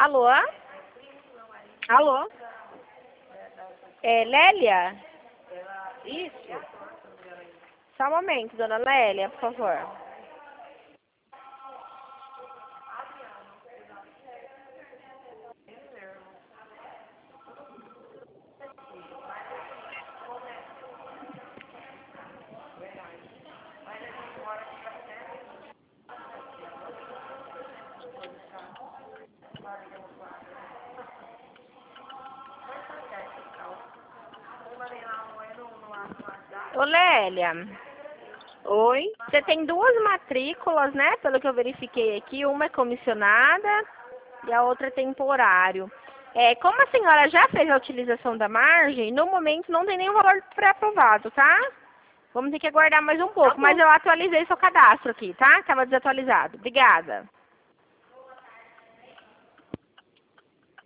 Alô? Alô? É Lélia? Isso. Só um momento, dona Lélia, por favor. Ô Lélia, Oi? você tem duas matrículas, né? Pelo que eu verifiquei aqui, uma é comissionada e a outra é temporário. Como a senhora já fez a utilização da margem, no momento não tem nenhum valor pré-aprovado, tá? Vamos ter que aguardar mais um Tá pouco, mas bom. eu atualizei seu cadastro aqui, tá? Estava desatualizado. Obrigada.